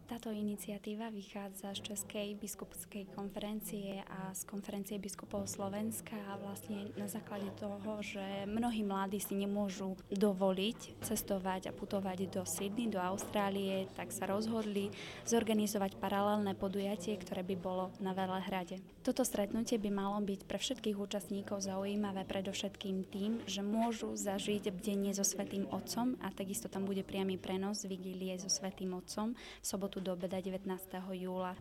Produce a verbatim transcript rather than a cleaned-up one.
Táto iniciatíva vychádza z Českej biskupskej konferencie a z konferencie biskupov Slovenska a vlastne na základe toho, že mnohí mladí si nemôžu dovoliť cestovať a putovať do Sydney, do Austrálie, tak sa rozhodli zorganizovať paralelné podujatie, ktoré by bolo na Velehrade. Toto stretnutie by malo byť pre všetkých účastníkov zaujímavé predovšetkým tým, že môžu zažiť bdenie so Svätým Otcom a takisto tam bude priamy prenos vigílie so Svätým Otcom v sobotu do obeda devätnásteho júla.